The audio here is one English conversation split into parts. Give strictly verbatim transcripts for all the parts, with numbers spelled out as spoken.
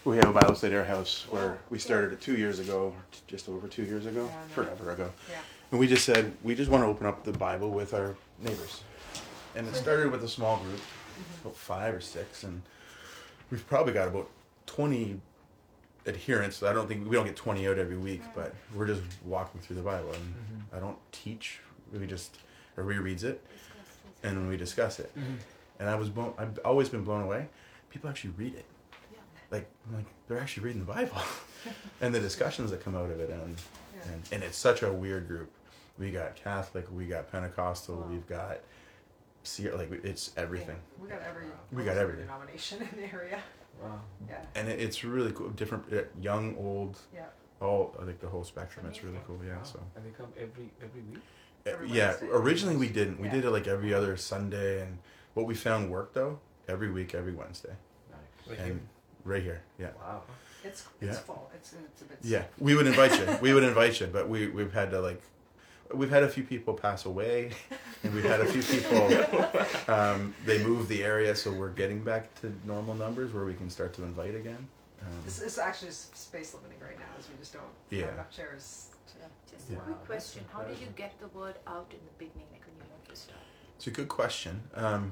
we have a Bible study at our house where we started it two years ago, just over two years ago, Yeah, forever ago. Yeah. And we just said, we just want to open up the Bible with our neighbors. And it started with a small group, about five or six, and we've probably got about twenty adherents. I don't think, we don't get twenty out every week, but we're just walking through the Bible. And Mm-hmm. I don't teach, we just, or rereads it, and we discuss it. Mm-hmm. And I was blown, I've always been blown away. People actually read it. Like, I'm like, they're actually reading the Bible. And the discussions that come out of it. And, Yeah. and, and it's such a weird group. We got Catholic, we got Pentecostal, Wow. we've got, Seer- like, it's everything. Yeah. We got every We got almost every everything. denomination in the area. Wow. Yeah. And it, it's really cool. Different, uh, young, old, Yeah. all, I think the whole spectrum. It's really cool, yeah. Wow. So, And they come every every week? Uh, Every yeah, Wednesday. originally we didn't. We Yeah. did it like every other Sunday. And what we found worked, though, every week, every Wednesday. Nice. And right here, yeah. Wow. It's it's Yeah. full. It's it's a bit. Yeah, we would invite you. We would invite you, but we we've had to like, we've had a few people pass away, and we've had a few people. Um, they moved the area, so we're getting back to normal numbers where we can start to invite again. Um, It's, it's actually s- space limiting right now, as we just don't Yeah. have enough chairs. To, Just Yeah. a quick Wow, question. that's How did you incredible. get the word out in the beginning, like when you wanted to start? it's a good question. Um,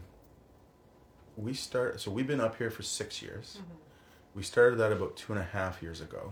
we start. So we've been up here for six years. Mhm. We started that about two and a half years ago,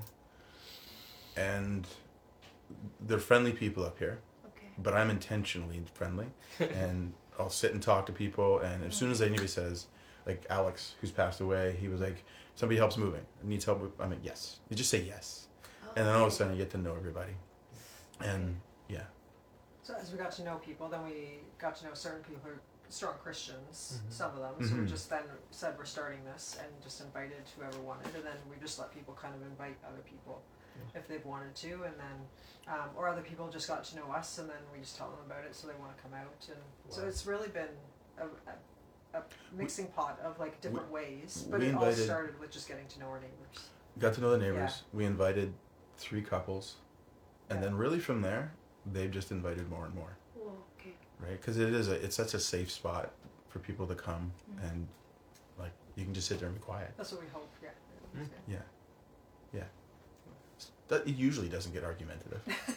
and they're friendly people up here. Okay. But I'm intentionally friendly, and I'll sit and talk to people, and as soon as anybody says, like Alex, who's passed away, he was like, somebody helps moving, needs help with, I'm like, yes. You just say yes. And then all of a sudden you get to know everybody. And yeah. So as we got to know people, then we got to know certain people who are strong Christians, Mhm. some of them. So we Mhm. just then said we're starting this and just invited whoever wanted, and then we just let people kind of invite other people Yeah. if they've wanted to, and then um, or other people just got to know us, and then we just tell them about it, so they want to come out, and so Wow. it's really been a, a, a mixing pot of like different ways, but we it all invited- started with just getting to know our neighbors. Got to know the neighbors. We invited three couples. And Yeah. then really from there, they've just invited more and more. Oh, okay. Right? Because it is a, it's such a safe spot for people to come, Mhm. and like you can just sit there and be quiet. That's what we hope. Yeah. Mm. Yeah. Yeah. That, it usually doesn't get argumentative.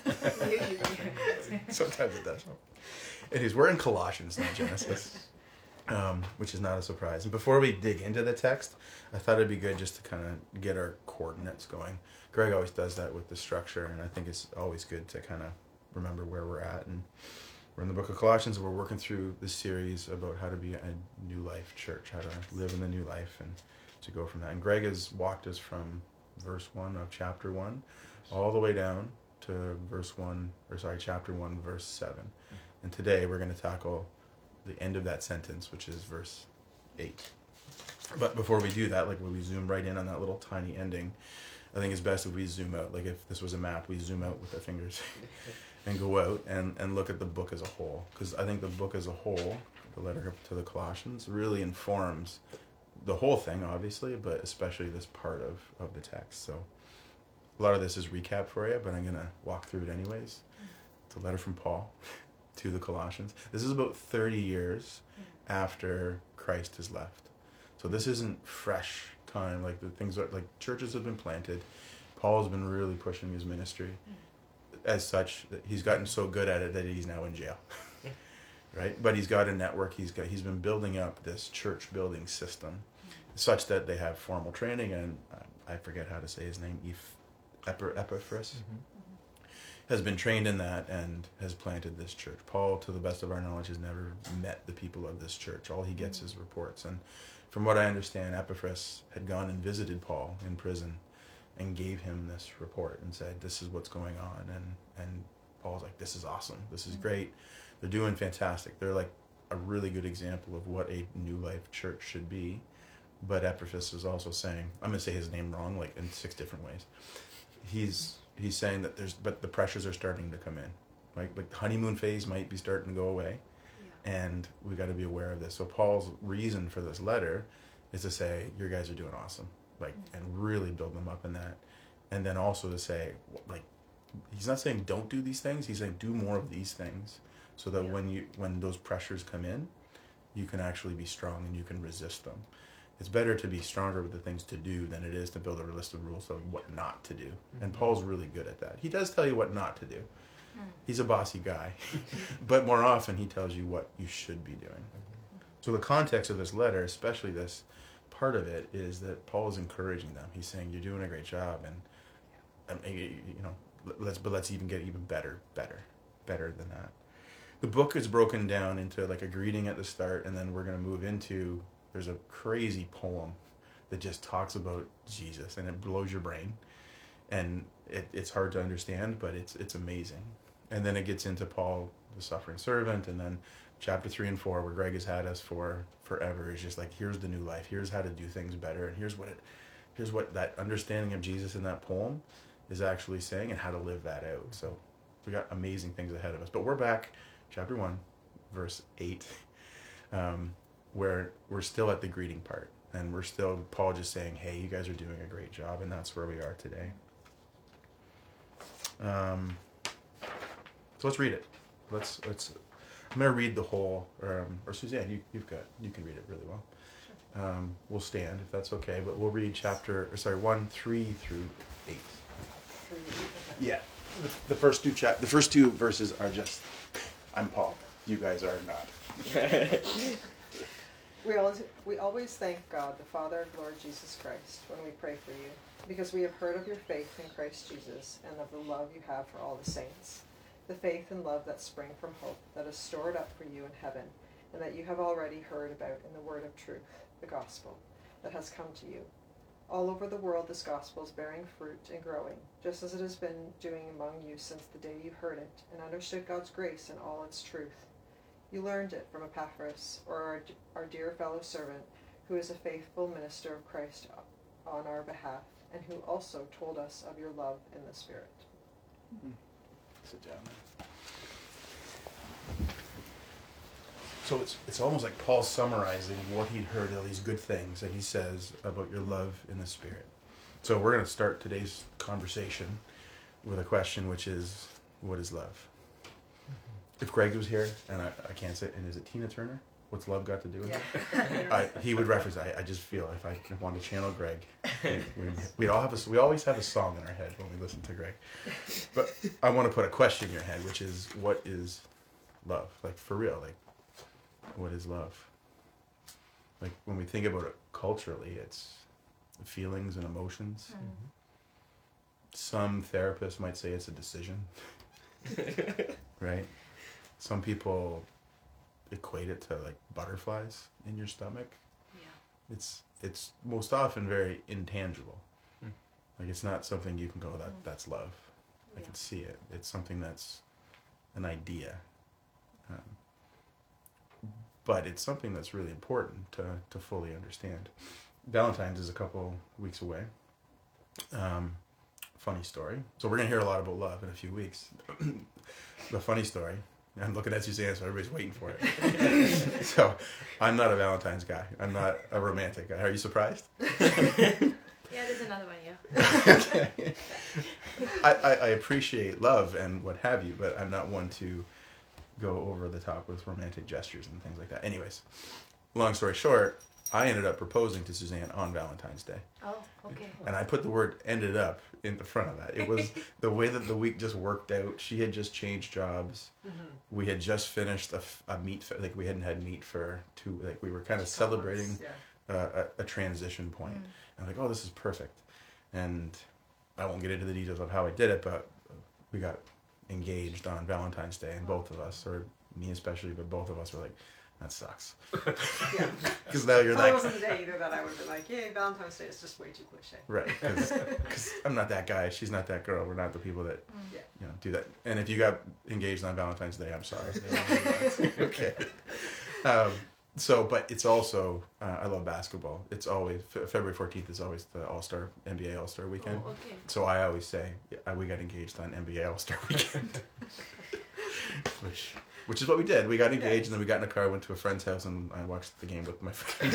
Usually. Sometimes it does. Anyways, we're in Colossians, not Genesis, um, which is not a surprise. And before we dig into the text, I thought it'd be good just to kind of get our coordinates going. Greg always does that with the structure, and I think it's always good to kind of remember where we're at. And we're in the book of Colossians, and we're working through this series about how to be a new life church, how to live in the new life, and to go from that. And Greg has walked us from verse one of chapter one all the way down to verse one, or sorry, chapter one, verse seven. And today we're going to tackle the end of that sentence, which is verse eight. But before we do that, like when we zoom right in on that little tiny ending, I think it's best if we zoom out. Like if this was a map, we zoom out with our fingers and go out and, and look at the book as a whole. Because I think the book as a whole, the letter to the Colossians, really informs the whole thing, obviously, but especially this part of, of the text. So a lot of this is recap for you, but I'm going to walk through it anyways. It's a letter from Paul to the Colossians. This is about thirty years after Christ has left. So this isn't fresh time. Like the things are, like churches have been planted. Paul's been really pushing his ministry. As such, that he's gotten so good at it that he's now in jail. Right? But he's got a network. He's got he's been building up this church building system such that they have formal training, and I, I forget how to say his name, Eph, Epi- Epaphras, has been trained in that and has planted this church. Paul, to the best of our knowledge, has never met the people of this church. All he gets is reports. And from what I understand, Epaphras had gone and visited Paul in prison and gave him this report and said, this is what's going on. And, and Paul's like, this is awesome. This is great. They're doing fantastic. They're like a really good example of what a New Life church should be. But Epaphras is also saying, I'm going to say his name wrong, like in six different ways. He's he's saying that there's, but the pressures are starting to come in. Like, like the honeymoon phase might be starting to go away. Yeah. And we got to be aware of this. So Paul's reason for this letter is to say, your guys are doing awesome. Like, and really build them up in that. And then also to say, like, he's not saying don't do these things. He's saying do more of these things so that Yeah. when you when those pressures come in, you can actually be strong and you can resist them. It's better to be stronger with the things to do than it is to build a list of rules of what not to do. And Paul's really good at that. He does tell you what not to do. He's a bossy guy. But more often he tells you what you should be doing. So the context of this letter, especially this part of it, is that Paul is encouraging them. He's saying, you're doing a great job, and, and you know, let's but let's even get even better, better, better than that. The book is broken down into like a greeting at the start, and then we're going to move into, there's a crazy poem that just talks about Jesus, and it blows your brain, and it, it's hard to understand, but it's it's amazing. And then it gets into Paul, the suffering servant, and then chapter three and four, where Greg has had us for forever, is just like, here's the new life, here's how to do things better, and here's what it, here's what that understanding of Jesus in that poem is actually saying, and how to live that out. So we got amazing things ahead of us. But we're back, chapter one, verse eight, um, where we're still at the greeting part, and we're still Paul just saying, hey, you guys are doing a great job, and that's where we are today. Um, so let's read it. Let's let's. I'm gonna read the whole. Um, or Suzanne, you you've got you can read it really well. Um, we'll stand if that's okay, but we'll read chapter. Or sorry, one, three through eight. Yeah, the, the first two chap. The first two verses are just. I'm Paul. You guys are not. We always, we always thank God, the Father of Lord Jesus Christ, when we pray for you, because we have heard of your faith in Christ Jesus and of the love you have for all the saints, the faith and love that spring from hope, that is stored up for you in heaven, and that you have already heard about in the word of truth, the gospel, that has come to you. All over the world this gospel is bearing fruit and growing, just as it has been doing among you since the day you heard it, and understood God's grace in all its truth. You learned it from Epaphras, or our, our dear fellow servant, who is a faithful minister of Christ on our behalf, and who also told us of your love in the Spirit. Mm-hmm. Sit down. So it's it's almost like Paul summarizing what he'd heard, all these good things that he says about your love in the Spirit. So we're going to start today's conversation with a question, which is, what is love? If Greg was here, and I, I can't say, and is it Tina Turner? What's love got to do with Yeah. it? I, he would reference. I, I just feel if I want to channel Greg, we, we, we all have a, we always have a song in our head when we listen to Greg. But I want to put a question in your head, which is, what is love? Like for real, like what is love? Like when we think about it culturally, it's feelings and emotions. Mm. Some therapists might say it's a decision, right? Some people equate it to like butterflies in your stomach. Yeah. It's it's most often very intangible. Mm. Like it's not something you can go, that Mm. that's love. I Yeah. can see it. It's something that's an idea. Um, but it's something that's really important to, to fully understand. Valentine's is a couple weeks away. Um, funny story. So we're going to hear a lot about love in a few weeks. The funny story, I'm looking at Suzanne, so everybody's waiting for it. So I'm not a Valentine's guy. I'm not a romantic guy. Are you surprised? Yeah, there's another one, yeah. I, I, I appreciate love and what have you, but I'm not one to go over the top with romantic gestures and things like that. Anyways, long story short, I ended up proposing to Suzanne on Valentine's Day. Oh, okay. And I put the word ended up in the front of that. It was the way that the week just worked out. She had just changed jobs. Mm-hmm. We had just finished a, f- a meet, fe- like we hadn't had meat for two, like we were kind of celebrating Yeah. uh, a, a transition point. Mm. I'm like, oh, this is perfect. And I won't get into the details of how I did it, but we got engaged on Valentine's Day, and both of us, or me especially, but both of us were like, that sucks. Yeah. Because now you're Well, it like, wasn't the day either that I would have been like, yay, Valentine's Day is just way too cliche. right, because I'm not that guy, she's not that girl, we're not the people that, Mm. Yeah. you know, do that. And if you got engaged on Valentine's Day, I'm sorry. Okay. Um, so, but it's also, uh, I love basketball. It's always, Fe- February fourteenth is always the All-Star, N B A All-Star weekend. Oh, okay. So I always say, yeah, we got engaged on N B A All-Star weekend. which, which is what we did. We got engaged, and then we got in a car, went to a friend's house, and I watched the game with my friend.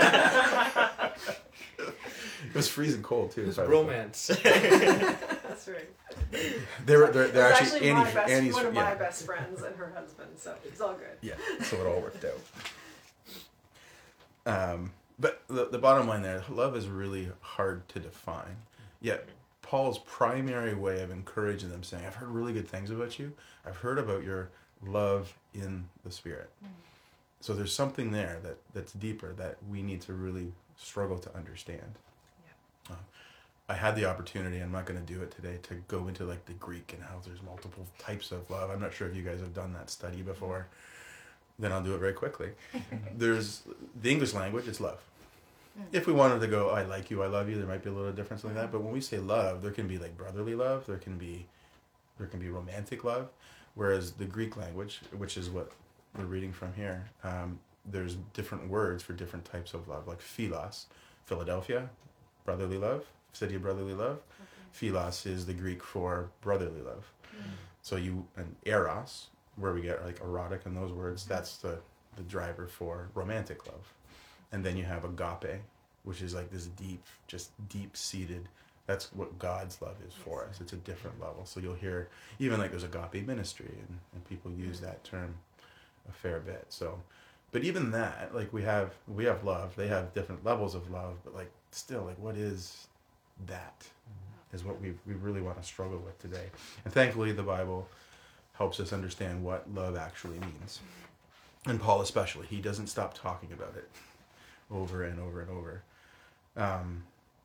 It was freezing cold, too. It's if I recall. romance. That's right. They were, they're, It they're was actually, actually Annie, my best, Annie's, one of my yeah. best friends and her husband, so it's all good. Yeah, so it all worked out. Um, But the, the bottom line there, love is really hard to define. Yet Paul's primary way of encouraging them, saying, I've heard really good things about you. I've heard about your love in the Spirit. Mm. So there's something there that, that's deeper that we need to really struggle to understand. Yeah. Uh, I had the opportunity, I'm not going to do it today, to go into like the Greek and how there's multiple types of love. I'm not sure if you guys have done that study before. Then I'll do it very quickly. There's the English language, it's love. Mm. If we wanted to go, I like you, I love you, there might be a little difference like that. But when we say love, there can be like brotherly love, there can be there can be romantic love. Whereas the Greek language, which is what we're reading from here, um, there's different words for different types of love, like philos, Philadelphia, brotherly love, city of brotherly love. Okay. Philos is the Greek for brotherly love. Mm. So you, and eros, where we get like erotic in those words, that's the, the driver for romantic love. And then you have agape, which is like this deep, just deep-seated, that's what God's love is for us. It's a different level. So you'll hear, even like there's agape ministry, and, and people use that term a fair bit. So, but even that, like we have, we have love, they have different levels of love, but like still, like what is that is what we we really want to struggle with today. And thankfully the Bible helps us understand what love actually means. And Paul especially, he doesn't stop talking about it over and over and over. Um,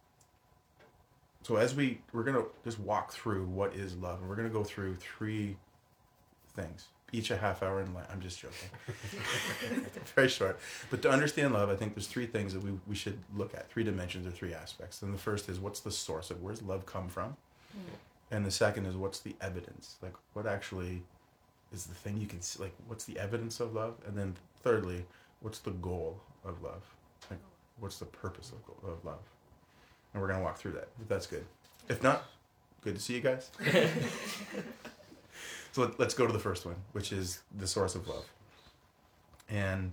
so as we, we're going to just walk through what is love, and we're going to go through three things, each a half hour in length. I'm just joking. Very short. But to understand love, I think there's three things that we, we should look at, three dimensions or three aspects. And the first is, what's the source of, where's love come from? Mm. And the second is, what's the evidence? Like, what actually is the thing you can see? Like, what's the evidence of love? And then thirdly, what's the goal of love? Like, what's the purpose of, of love? And we're going to walk through that, if that's good. If not, good to see you guys. So let, let's go to the first one, which is the source of love. And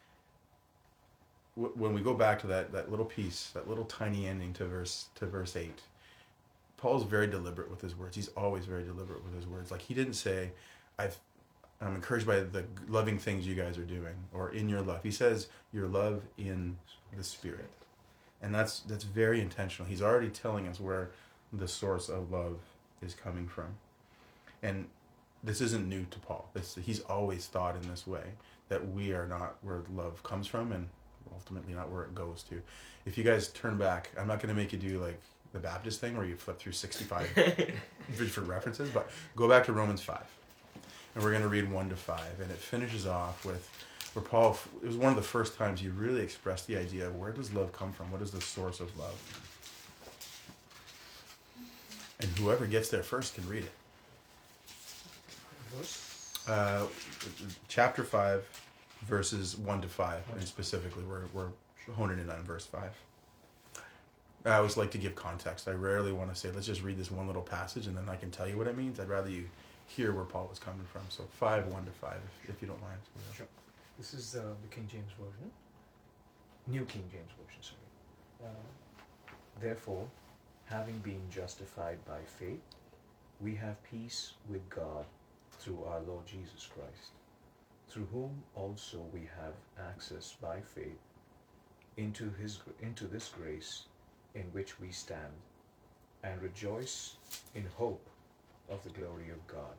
w- when we go back to that, that little piece, that little tiny ending to verse to verse eight, Paul's very deliberate with his words. He's always very deliberate with his words. Like, he didn't say, I've, I'm encouraged by the loving things you guys are doing, or in your love. He says, your love in the Spirit. And that's that's very intentional. He's already telling us where the source of love is coming from. And this isn't new to Paul. This, he's always thought in this way, that we are not where love comes from, and ultimately not where it goes to. If you guys turn back, I'm not going to make you do like the Baptist thing where you flip through sixty-five different references, but go back to Romans five. And we're going to read one to five. And it finishes off with where Paul, it was one of the first times he really expressed the idea of where does love come from? What is the source of love? And whoever gets there first can read it. Uh, chapter five, verses one to five, and specifically we're, we're honing in on verse five. I always like to give context. I rarely want to say, let's just read this one little passage and then I can tell you what it means. I'd rather you hear where Paul was coming from. So five, one to five, if, if you don't mind. Sure. This is uh, the King James Version. New King James Version, sorry. Uh, Therefore, having been justified by faith, we have peace with God through our Lord Jesus Christ, through whom also we have access by faith into his into this grace in which we stand, and rejoice in hope of the glory of God.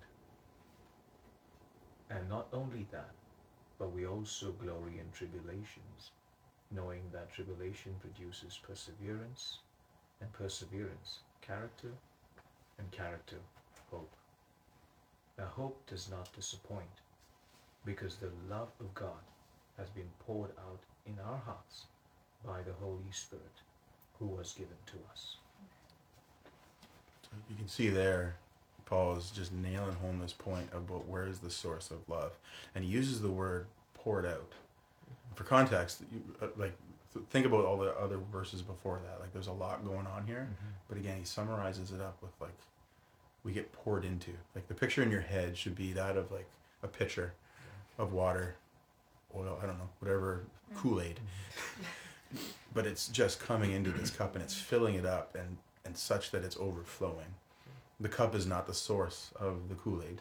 And not only that, but we also glory in tribulations, knowing that tribulation produces perseverance, and perseverance, character, and character, hope. Now hope does not disappoint, because the love of God has been poured out in our hearts by the Holy Spirit, who was given to us. You can see there, Paul is just nailing home this point about where is the source of love. And he uses the word poured out. For context, you, uh, like think about all the other verses before that. Like, there's a lot going on here. Mm-hmm. But again, he summarizes it up with, like, we get poured into. Like, the picture in your head should be that of, like, a pitcher yeah. of water, oil, I don't know, whatever, Kool-Aid. Mm-hmm. But it's just coming into this cup and it's filling it up and, and such that it's overflowing. The cup is not the source of the Kool-Aid,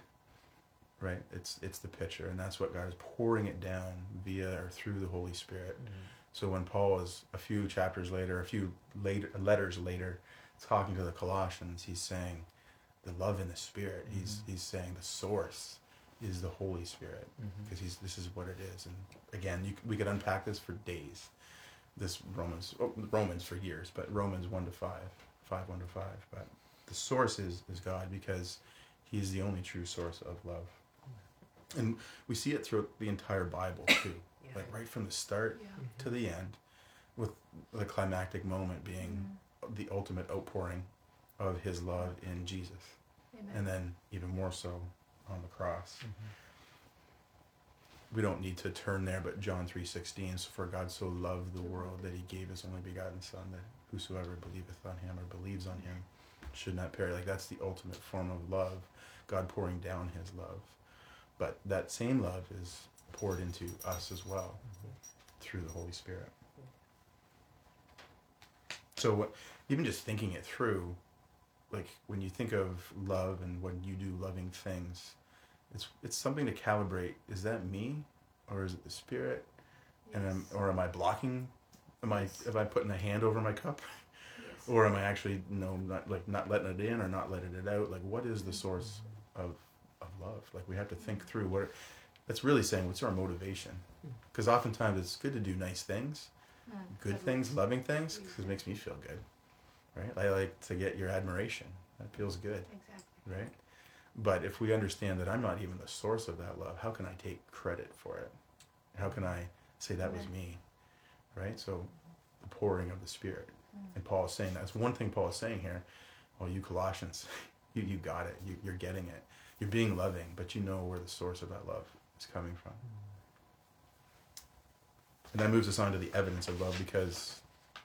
right? It's it's the pitcher, and that's what God is pouring it down via or through the Holy Spirit. Mm-hmm. So when Paul is a few chapters later, a few later letters later, talking to the Colossians, he's saying the love in the Spirit. Mm-hmm. He's he's saying the source is the Holy Spirit, because mm-hmm. he's this is what it is. And again, you, we could unpack this for days. This Romans oh, Romans for years, but Romans one to five, five one to five. But the source is is God, because He's the only true source of love, and we see it throughout the entire Bible too. Yeah. Like right from the start yeah. to the end, with the climactic moment being mm-hmm. the ultimate outpouring of His love in Jesus. Amen. And then even more so on the cross. Mm-hmm. We don't need to turn there, but John three sixteen, so for God so loved the world that He gave His only begotten Son, that whosoever believeth on Him or believes on Him should not perish. Like, that's the ultimate form of love, God pouring down His love. But that same love is poured into us as well, mm-hmm. through the Holy Spirit. So what, even just thinking it through, like when you think of love and when you do loving things, it's it's something to calibrate. Is that me, or is it the Spirit? Yes. And am, or am I blocking? Am I am I putting a hand over my cup, yes. or am I actually you know not like not letting it in or not letting it out? Like, what is the source of of love? Like, we have to think through what. That's really saying, what's our motivation? Because oftentimes it's good to do nice things, mm, good things, loving things, because it makes me feel good, right? I like to get your admiration. That feels good, exactly. Right? But if we understand that I'm not even the source of that love, how can I take credit for it? How can I say that was me, right? So the pouring of the Spirit. Mm. And Paul is saying that's one thing Paul is saying here. Oh, you Colossians, you, you got it. You, you're getting it. You're being loving, but you know where the source of that love is coming from. And that moves us on to the evidence of love, because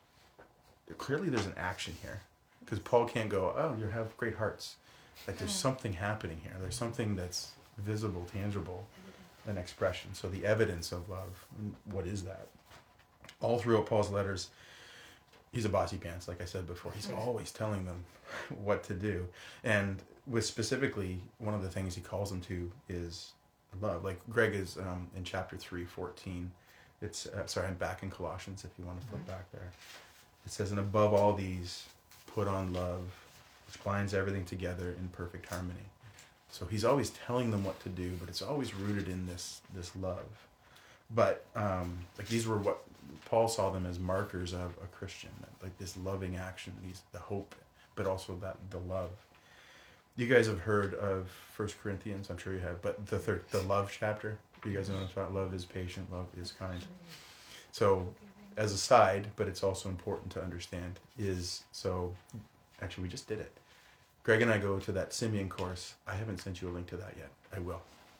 clearly there's an action here. Because Paul can't go, oh, you have great hearts. Like, there's something happening here. There's something that's visible, tangible, an expression. So the evidence of love, what is that? All throughout Paul's letters, he's a bossy pants, like I said before. He's always telling them what to do. And with specifically, one of the things he calls them to is love. Like Greg is um, in chapter three, fourteen. It's, uh, sorry, I'm back in Colossians if you want to flip back there. It says, and above all these, put on love, which binds everything together in perfect harmony. So he's always telling them what to do, but it's always rooted in this this love. But um, like these were what Paul saw them as markers of a Christian, like this loving action, these the hope, but also that the love. You guys have heard of First Corinthians, I'm sure you have, but the third, the love chapter. You guys know about love is patient, love is kind. So, as a side, but it's also important to understand, is so. Actually, we just did it. Greg and I go to that Simeon course. I haven't sent you a link to that yet. I will.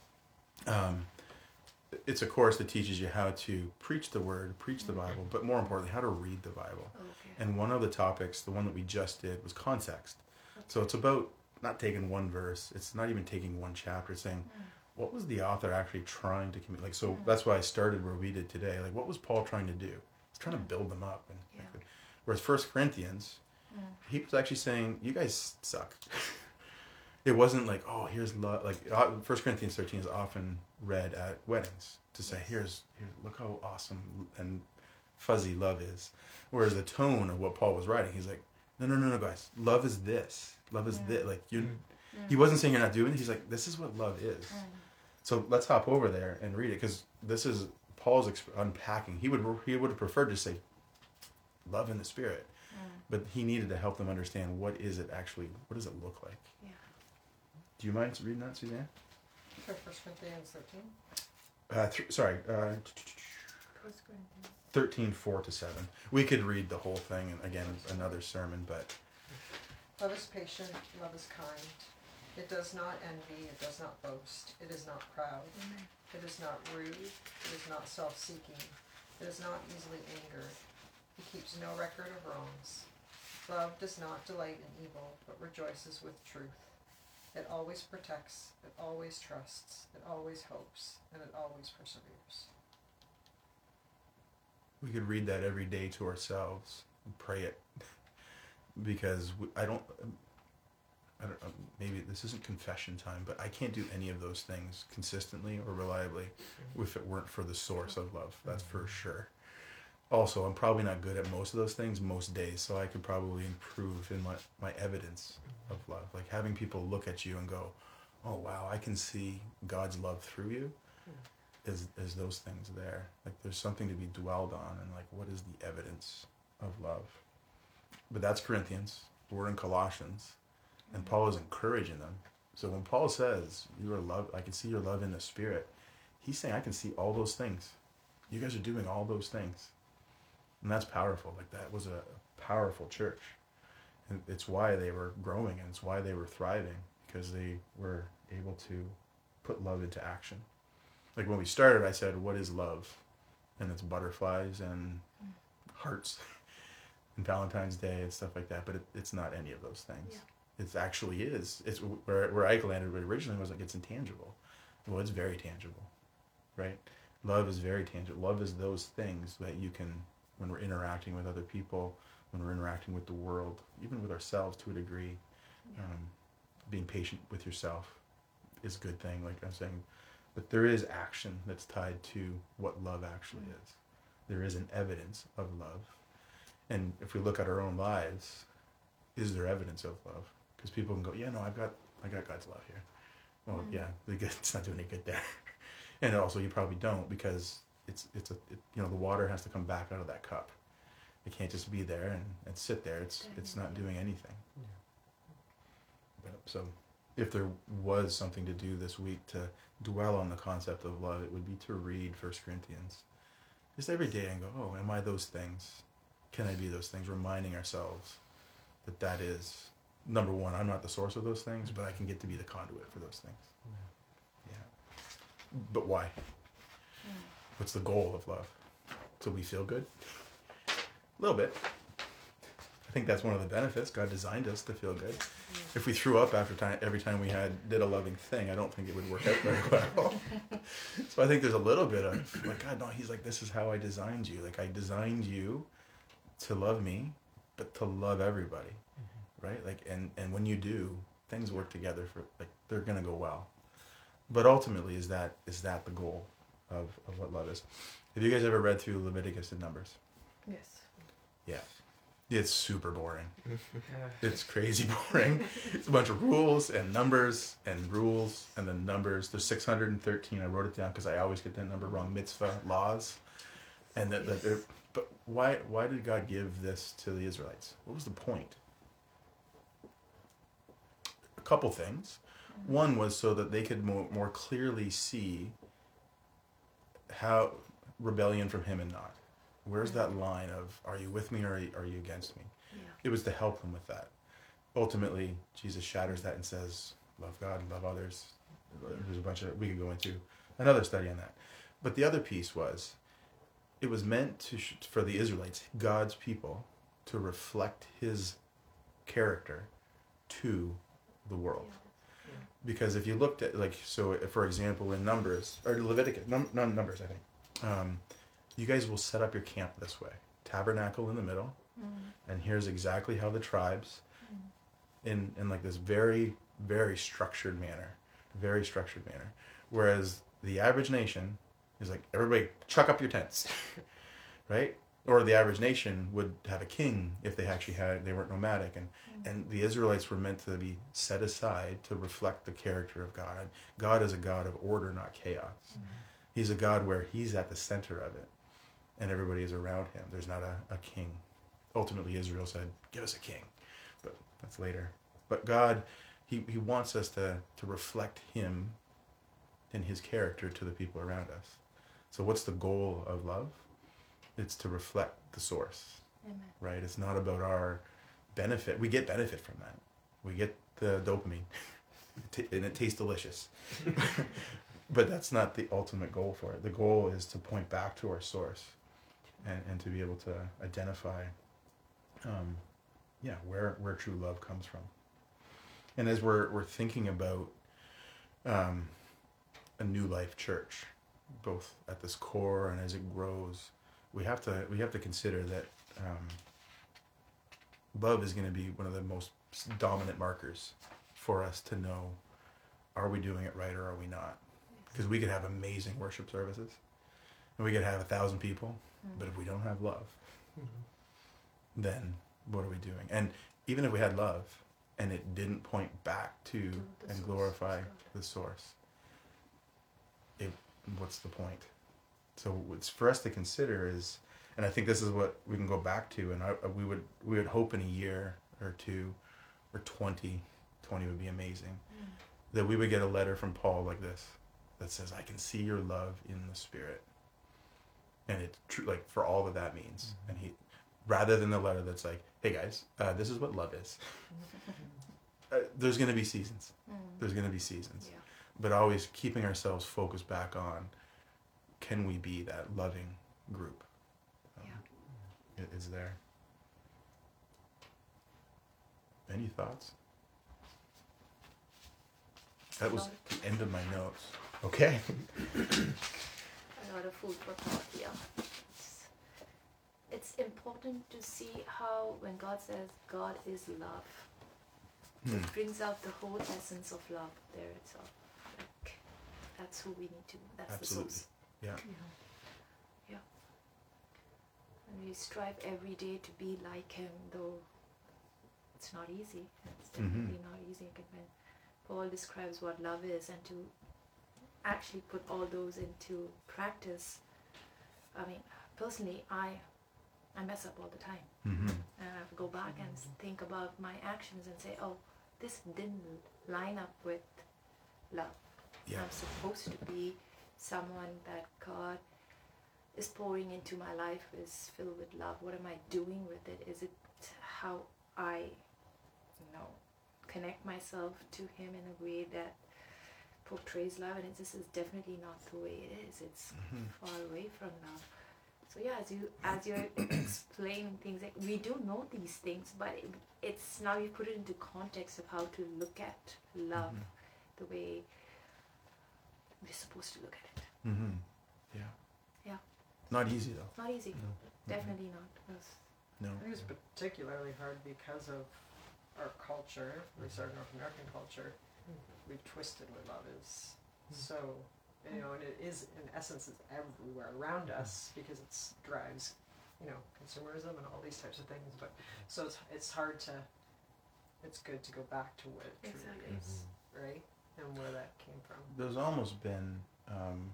Um, it's a course that teaches you how to preach the word, preach the Bible, but more importantly, how to read the Bible. Okay. And one of the topics, the one that we just did, was context. Okay. So it's about not taking one verse. It's not even taking one chapter. It's saying, mm. what was the author actually trying to communicate? Like, so mm. that's why I started where we did today. Like, what was Paul trying to do? He's trying to build them up. And yeah. like, whereas First Corinthians, mm. he was actually saying, you guys suck. It wasn't like, oh, here's love. Like, First Corinthians thirteen is often read at weddings to say, here's, here, look how awesome and fuzzy love is. Whereas the tone of what Paul was writing, he's like, no, no, no, no, guys. Love is this. Love is yeah. this. Like, you. Mm. He wasn't saying you're not doing it. He's like, this is what love is. Mm. So let's hop over there and read it, because this is Paul's exp- unpacking. He would he would have preferred to say, love in the Spirit. Mm. But he needed to help them understand, what is it actually, what does it look like? Yeah. Do you mind reading that, Suzanne? For First Corinthians thirteen? Uh, th- sorry. Uh, thirteen, four to seven. We could read the whole thing, and again, another sermon, but... Love is patient, love is kind. It does not envy, it does not boast, it is not proud, mm-hmm. it is not rude, it is not self-seeking, it is not easily angered, it keeps no record of wrongs. Love does not delight in evil, but rejoices with truth. It always protects, it always trusts, it always hopes, and it always perseveres. We could read that every day to ourselves and pray it, because we, I don't, I don't, maybe this isn't confession time, but I can't do any of those things consistently or reliably if it weren't for the source of love. That's for sure. also, I'm probably not good at most of those things most days, so I could probably improve in my, my evidence of love. Like having people look at you and go, oh, wow, I can see God's love through you. Is, is those things there? Like there's something to be dwelled on, and like what is the evidence of love? But that's Corinthians. We're in Colossians, and Paul is encouraging them. So when Paul says, you are love, I can see your love in the Spirit, he's saying, I can see all those things. You guys are doing all those things. And that's powerful. Like that was a powerful church. And it's why they were growing, and it's why they were thriving, because they were able to put love into action. Like when we started, I said, what is love? And it's butterflies and hearts and Valentine's Day and stuff like that. But it, it's not any of those things. Yeah. It actually is. It's where, where Ike landed originally was like it's intangible. Well, it's very tangible, right? Love is very tangible. Love is those things that you can, when we're interacting with other people, when we're interacting with the world, even with ourselves to a degree, yeah. um, being patient with yourself is a good thing, like I'm saying. But there is action that's tied to what love actually mm-hmm. is. There is an evidence of love. And if we look at our own lives, is there evidence of love? Because people can go, yeah, no, I've got, I got God's love here. Well, mm-hmm. yeah, it's not doing any good there. And also, you probably don't, because it's it's a it, you know the water has to come back out of that cup. It can't just be there and, and sit there. It's it's not doing anything. Yeah. But, so, if there was something to do this week to dwell on the concept of love, it would be to read First Corinthians just every day and go, oh, am I those things? Can I be those things? Reminding ourselves that that is, number one, I'm not the source of those things, but I can get to be the conduit for those things. Yeah. yeah. But why? Yeah. What's the goal of love? So we feel good? A little bit. I think that's one of the benefits. God designed us to feel good. Yeah. If we threw up after time, every time we had did a loving thing, I don't think it would work out very well. So I think there's a little bit of, like, God, no, he's like, this is how I designed you. Like, I designed you to love me, but to love everybody, mm-hmm. right? Like, and, and when you do, things work together for, like, they're going to go well. But ultimately, is that is that the goal of, of what love is? Have you guys ever read through Leviticus and Numbers? Yes. Yeah. It's super boring. It's crazy boring. It's a bunch of rules and numbers and rules and then numbers. There's six hundred thirteen. I wrote it down because I always get that number wrong. Mitzvah, laws. And that, that they're, but why why did God give this to the Israelites? What was the point? A couple things. One was so that they could more, more clearly see how rebellion from him and not. Where's that line of, are you with me or are you, are you against me? Yeah. It was to help them with that. Ultimately, Jesus shatters that and says, love God, love others. There's a bunch of, we could go into another study on that. But the other piece was, it was meant to for the Israelites, God's people, to reflect his character to the world. Yeah. Yeah. Because if you looked at, like, so for example, in Numbers, or Leviticus, num, num, Numbers, I think, um, you guys will set up your camp this way. Tabernacle in the middle. Mm. And here's exactly how the tribes, mm. in, in like this very, very structured manner, very structured manner. Whereas the average nation is like, everybody chuck up your tents, right? Or the average nation would have a king if they actually had, they weren't nomadic. And, mm. and the Israelites were meant to be set aside to reflect the character of God. God is a God of order, not chaos. Mm. He's a God where he's at the center of it. And everybody is around him. There's not a, a king. Ultimately, Israel said, give us a king. But that's later. But God, he, he wants us to, to reflect him and his character to the people around us. So what's the goal of love? It's to reflect the source. Amen. Right? It's not about our benefit. We get benefit from that. We get the dopamine. And it tastes delicious. But that's not the ultimate goal for it. The goal is to point back to our source. And, and to be able to identify, um, yeah, where where true love comes from. And as we're we're thinking about um, a New Life Church, both at this core and as it grows, we have to we have to consider that um, love is going to be one of the most dominant markers for us to know: are we doing it right or are we not? Because we could have amazing worship services, and we could have a thousand people. Mm. But if we don't have love, then what are we doing? And even if we had love and it didn't point back to To the and source, glorify God. the source, it, what's the point? So it's for us to consider is, and I think this is what we can go back to, and I, we would we would hope in a year or two or twenty, twenty would be amazing, Mm. that we would get a letter from Paul like this that says, I can see your love in the Spirit. And it's true, like, for all that that means. Mhm. And he, rather than the letter that's like, hey guys, uh, this is what love is. Uh, there's going to be seasons. Mm. There's going to be seasons. Yeah. But always keeping ourselves focused back on, can we be that loving group? Um, Yeah. It is there. Any thoughts? That was the end of my notes. Okay. A lot of food for thought here. It's, it's important to see how when God says God is love, Hmm. it brings out the whole essence of love there itself. Like, that's who we need to, that's Absolutely. the source. Yeah. Yeah. And we strive every day to be like Him, though it's not easy. It's definitely Mhm. not easy. Like when Paul describes what love is, and to actually put all those into practice. I mean, personally, I I mess up all the time. Mm-hmm. And I have to go back and think about my actions and say, oh, this didn't line up with love. Yeah. I'm supposed to be someone that God is pouring into my life is filled with love. What am I doing with it? Is it how I, you know, connect myself to Him in a way that portrays love? And it's, this is definitely not the way it is. It's Mm-hmm. far away from love. So yeah, as you as you're explaining things, like we do know these things, but it, it's now you put it into context of how to look at love Mhm. the way we're supposed to look at it. Mm-hmm. Yeah. Yeah. Not easy though. Not easy, No. definitely not. 'Cause- No. I think it's particularly hard because of our culture, at least our North American culture. We've twisted what love is. So, you know, and it is, in essence, it's everywhere around us because it drives, you know, consumerism and all these types of things. But so it's it's hard to, it's good to go back to what it truly Exactly. is, right? And where that came from. There's almost been, um,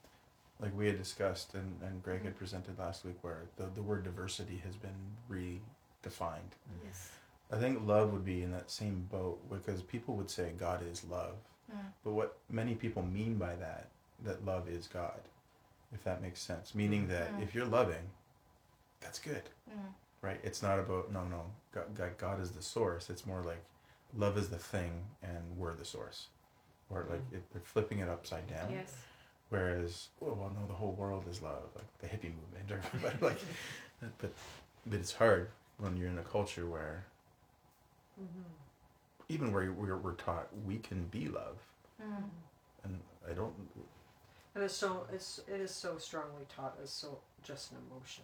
like we had discussed and, and Greg had presented last week, where the, the word diversity has been redefined. Yes. I think love would be in that same boat, because people would say God is love. Mm. But what many people mean by that, that love is God, if that makes sense. Meaning that Mm. if you're loving, that's good, Mm. right? It's not about, no, no, God, God, God is the source. It's more like love is the thing and we're the source. Or like it, they're flipping it upside down. Yes. Whereas, oh, well, no, the whole world is love, like the hippie movement. Or, but, like, but, but it's hard when you're in a culture where, Mm-hmm. even where we're, we're taught we can be love. Mm. And I don't, And it's so it's it is so strongly taught as so just an emotion.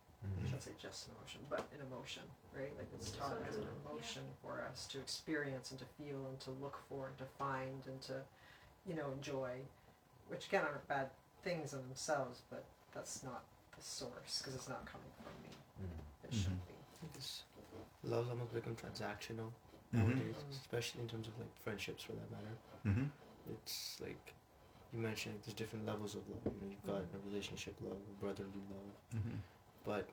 I shouldn't say just an emotion, but an emotion, right? Like it's taught So as an true, emotion for us to experience and to feel and to look for and to find and to, you know, enjoy, which again aren't bad things in themselves, but that's not the source because it's not coming from me. It Mhm. should be. Because love's almost become transactional Mhm. nowadays, Mhm. especially in terms of like friendships for that matter. mm-hmm. It's like you mentioned, like, there's different levels of love. You know, you've got a relationship love, a brotherly love, Mm-hmm. but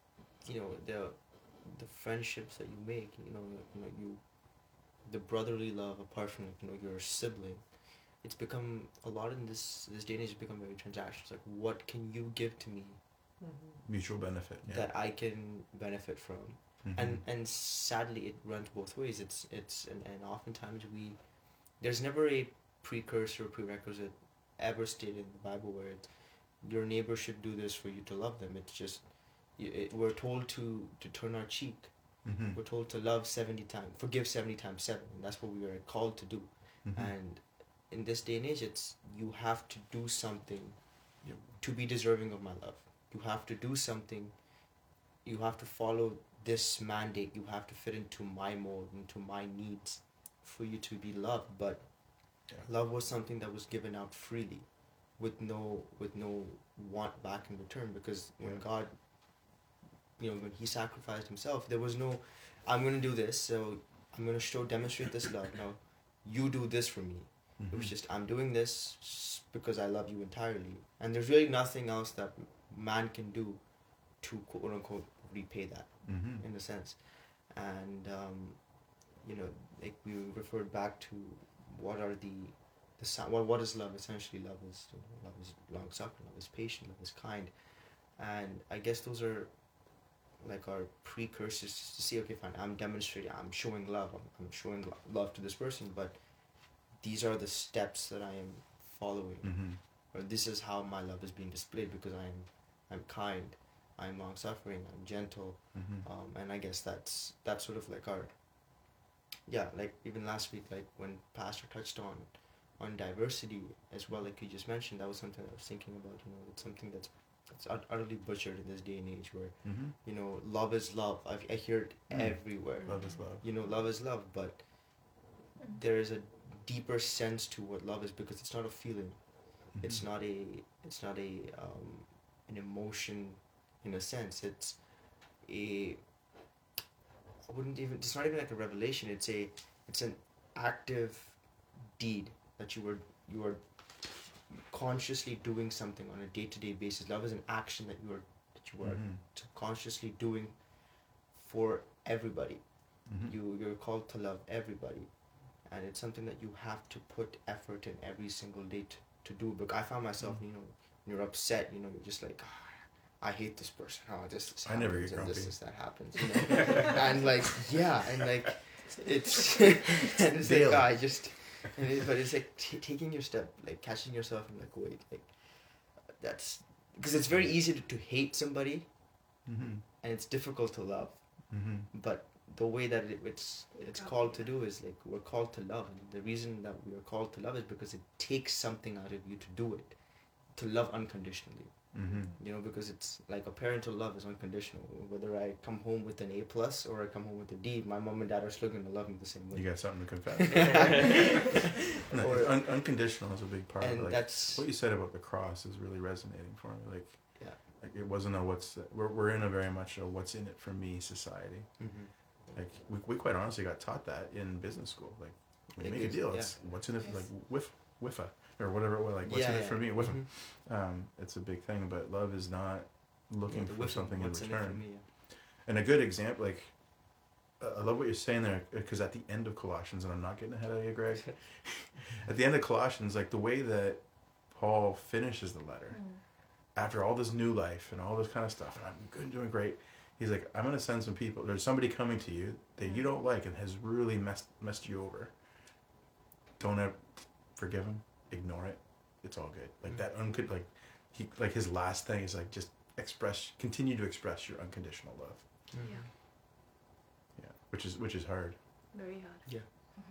you know the the friendships that you make. You know, you know you the brotherly love apart from like, you know your sibling. It's become a lot in this this day and age. It's become very transactional. It's like, what can you give to me Mm-hmm. Mutual benefit. Yeah. that I can benefit from? Mhm. and and sadly it runs both ways. It's it's and, and oftentimes we there's never a precursor prerequisite ever stated in the Bible where it's, your neighbor should do this for you to love them. It's just y- it, we're told to to turn our cheek. Mhm. We're told to love seventy times, forgive seventy times seven, and that's what we are called to do. Mhm. And in this day and age, it's you have to do something Yep. to be deserving of my love. You have to do something. You have to follow this mandate. You have to fit into my mold, into my needs, for you to be loved. But Yeah. love was something that was given out freely, with no with no want back in return, because when Yeah. God, you know, when he sacrificed himself, there was no, I'm going to do this, so I'm going to show, demonstrate this love. Now, you do this for me. It was Mhm. just, I'm doing this s- because I love you entirely. And there's really nothing else that man can do to quote unquote repay that, Mhm. in a sense. And, um, you know, like we referred back to what are the, the si- what, what is love? Essentially, love is, you know, love is long suffering, love is patient, love is kind. And I guess those are like our precursors to see, okay, fine, I'm demonstrating, I'm showing love, I'm, I'm showing lo- love to this person, but these are the steps that I am following, Mhm. or this is how my love is being displayed, because I'm, I'm kind, I'm long suffering, I'm gentle, Mhm. um, and I guess that's that's sort of like our, yeah, like even last week, like when Pastor touched on, on diversity as well, like you just mentioned, that was something I was thinking about. You know, it's something that's that's ut- utterly butchered in this day and age, where Mhm. you know, love is love. I I hear it Mm. everywhere. Love is love. You know, love is love, but there is a deeper sense to what love is, because it's not a feeling. It's Mhm. not a it's not a um, an emotion, in a sense. It's a I wouldn't even it's not even like a revelation. It's a it's an active deed that you were you are consciously doing something on a day to day basis. Love is an action that you are that you are Mhm. consciously doing for everybody. Mhm. You you're called to love everybody, and it's something that you have to put effort in every single day to, to do. But I found myself, Mm. you know, when you're upset, you know, you're just like, "Ah, I hate this person. Oh, this, this I never happens get and this, grumpy. this that happens, you know, and like yeah, and like it's and it's like Daily. ah, I just, and it, but it's like t- taking your step, like catching yourself and like wait, like that's because it's very easy to, to hate somebody, Mhm. and it's difficult to love. Mhm. But the way that it, it's it's called to do is like we're called to love, and the reason that we are called to love is because it takes something out of you to do it, to love unconditionally. Mhm. You know, because it's like a parental love is unconditional. Whether I come home with an A plus or I come home with a D, my mom and dad are still gonna love me the same way. You got something to confess. No, Or- un- unconditional is a big part of and it. Like, that's what you said about the cross is really resonating for me. Like, Yeah. like it wasn't a what's we're we're in a very much a what's in it for me society. mhm. Like we, we quite honestly got taught that in business school. Like when you It make a is, deal, yeah. it's what's in it for, Yes. like whiff whiffa or whatever it was, like what's Yeah, in it yeah. for me, whiffa. Mhm. Um, it's a big thing, but love is not looking Yeah, the for whiff of something in what's it return. for me, yeah. And a good example, like uh, I love what you're saying there, because at the end of Colossians, and I'm not getting ahead of you, Greg. At the end of Colossians, like the way that Paul finishes the letter, after all this new life and all this kind of stuff, and I'm good, doing great. He's like, I'm gonna send some people. There's somebody coming to you that you don't like and has really messed messed you over. Don't ever forgive him. Ignore it. It's all good. Like that uncould like he like his last thing is like just express, continue to express your unconditional love. Mhm. Yeah. Yeah, which is which is hard. Very hard. Yeah.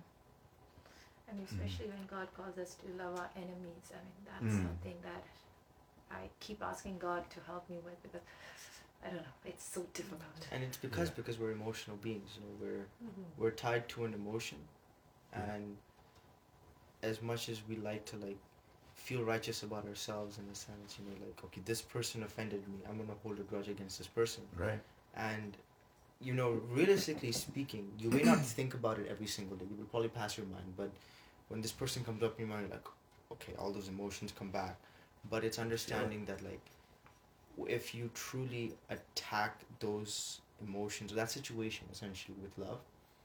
And especially when God calls us to love our enemies. I mean, that's Mm. something that I keep asking God to help me with, because I don't know, it's so difficult. And it's because Yeah. because we're emotional beings. You know, we're Mm-hmm. we're tied to an emotion, Yeah. and as much as we like to like feel righteous about ourselves, in a sense, you know, like okay, this person offended me, I'm gonna hold a grudge against this person, Right. and you know, realistically speaking, you may not think about it every single day. You will probably pass your mind, but when this person comes up in your mind, you're like, okay, all those emotions come back. But it's understanding that like, if you truly attack those emotions, that situation, essentially with love,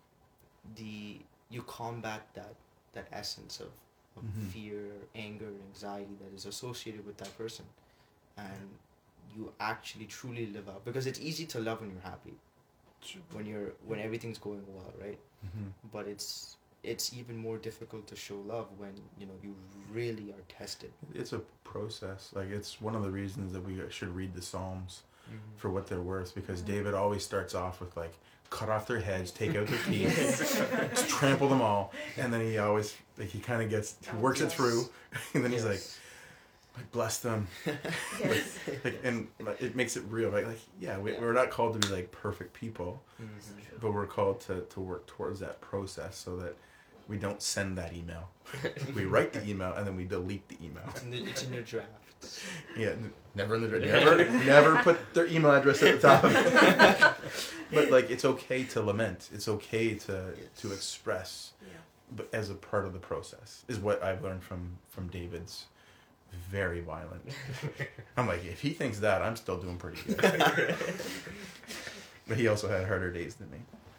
the you combat that that essence of, of Mhm. fear, anger, anxiety that is associated with that person, and you actually truly live out, because it's easy to love when you're happy, when you're when everything's going well, right? Mm-hmm. But it's it's even more difficult to show love when you know you really are tested. It's a process. Like it's one of the reasons that we should read the Psalms Mm-hmm. for what they're worth, because Mhm. David always starts off with like cut off their heads, take out their teeth, just trample them all, and then he always like he kind of gets he Oh, works it yes. through, and then he's like, Yes. like bless them, Yes. like and like, it makes it real, right? Like yeah, we, Yeah. we're not called to be like perfect people, Mhm. but we're called to to work towards that process so that We don't send that email. We write the email and then we delete the email. It's in, the, it's in your drafts. Yeah, n- never, never, never put their email address at the top. But like, it's okay to lament. It's okay to to express, Yeah. but as a part of the process is what I've learned from from David's very violent. I'm like, if he thinks that, I'm still doing pretty good. But he also had harder days than me.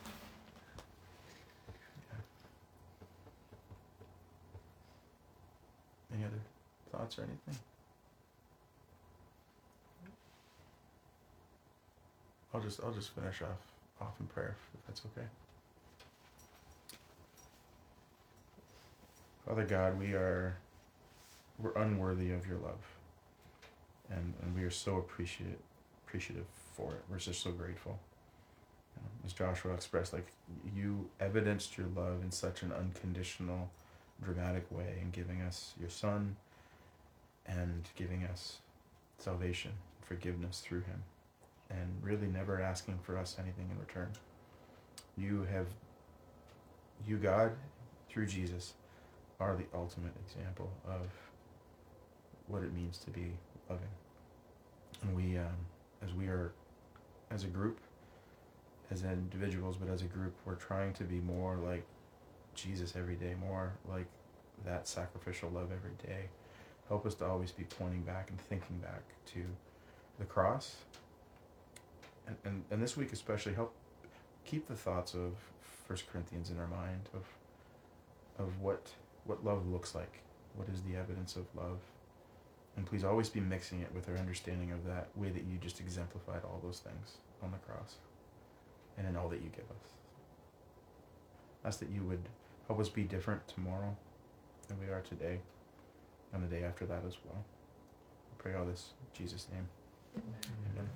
Yeah. Any other thoughts or anything? I'll just I'll just finish off off in prayer if that's okay. Father God, we are we're unworthy of your love. And and we are so appreciative appreciative for it. We're just so grateful. You know, as Joshua expressed, like, you evidenced your love in such an unconditional, dramatic way in giving us your Son and giving us salvation, forgiveness through him, and really never asking for us anything in return. You have, you God, through Jesus, are the ultimate example of what it means to be loving. And we, um, as we are, as a group, as individuals, but as a group, we're trying to be more like Jesus every day, more like that sacrificial love every day. Help us to always be pointing back and thinking back to the cross. And, and, and this week especially, help keep the thoughts of First Corinthians in our mind, of of what what love looks like, what is the evidence of love. And please always be mixing it with our understanding of that way that you just exemplified all those things on the cross and in all that you give us. Ask that you would help us be different tomorrow than we are today, and the day after that as well. I pray all this in Jesus' name. Amen.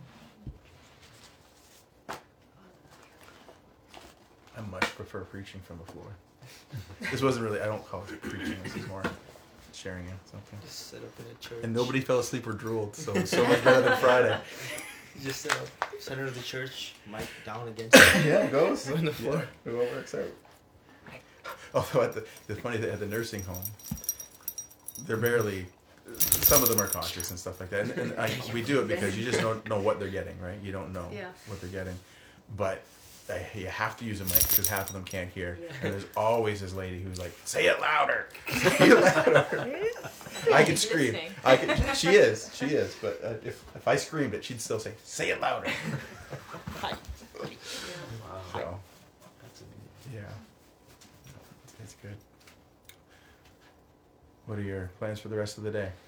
I much prefer preaching from the floor. This wasn't really, I don't call it preaching, this is more sharing it, something. Just sit up in a church. And nobody fell asleep or drooled, so it was so much better than Friday. Just sit up, center of the church, mic down against it. Yeah, it goes. On the floor. Yeah, it all works out. Although at the, the funny thing, at the nursing home, they're barely, some of them are conscious and stuff like that. And, and I, we do it because you just don't know what they're getting, right? You don't know Yeah. what they're getting. But I, you have to use a mic because half of them can't hear. Yeah. And there's always this lady who's like, say it louder. Say it louder. I could scream. Listening. I could, she is. She is. But uh, if, if I screamed it, she'd still say, say it louder. Yeah. Wow. So, That's amazing. yeah. It's good. What are your plans for the rest of the day?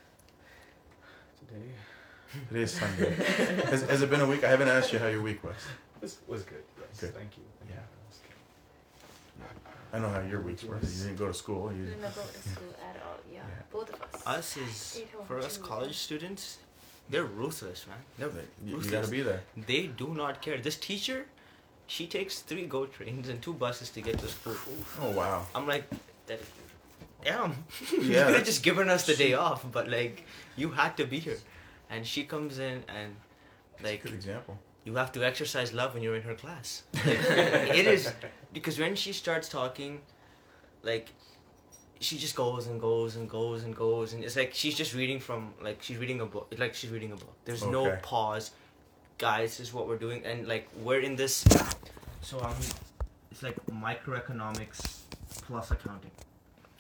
Today It is Sunday. has, has it been a week? I haven't asked you how your week was. was, was good. Yes. Good. Thank you. Thank Yeah. you for asking. I know how your weeks were. You didn't go to school. You, Didn't go to school at all. Yeah. Yeah. Both of us. Us is, Stayed home for us too. college students, they're ruthless, man. They're you, you ruthless. gotta be there. They do not care. This teacher, she takes three GO trains and two buses to get to school. Oh, wow. I'm like, that, damn. Yeah, you could have that's- just given us the day off, but like, you had to be here. And she comes in and like, Good example. you have to exercise love when you're in her class. Like, it is, because when she starts talking, like, she just goes and goes and goes and goes, and it's like she's just reading from, like, she's reading a book. Like, she's reading a book. There's no Okay. pause. Guys, this is what we're doing, and like, we're in this. So I'm. It's like microeconomics plus accounting.